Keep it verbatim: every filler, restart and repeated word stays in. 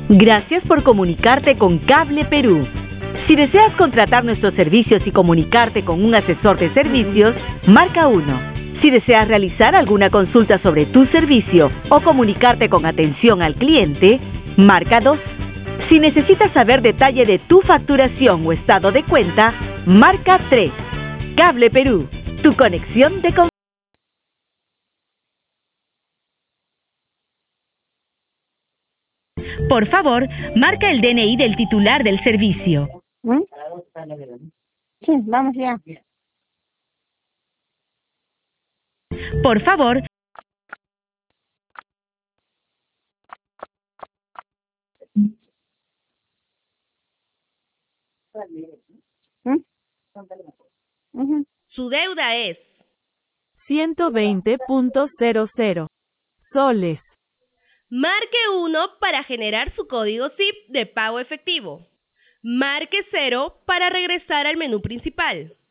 Gracias por comunicarte con Cable Perú. Si deseas contratar nuestros servicios y comunicarte con un asesor de servicios, marca uno. Si deseas realizar alguna consulta sobre tu servicio o comunicarte con atención al cliente, marca dos. Si necesitas saber detalle de tu facturación o estado de cuenta, marca tres. Cable Perú, tu conexión de confianza. Por favor, marca el D N I del titular del servicio. ¿Mm? Sí, vamos ya. Por favor, ¿Mm? Ujú. Su deuda es ciento veinte punto cero cero soles. marque uno para generar su código S I P de pago efectivo. Marque cero para regresar al menú principal.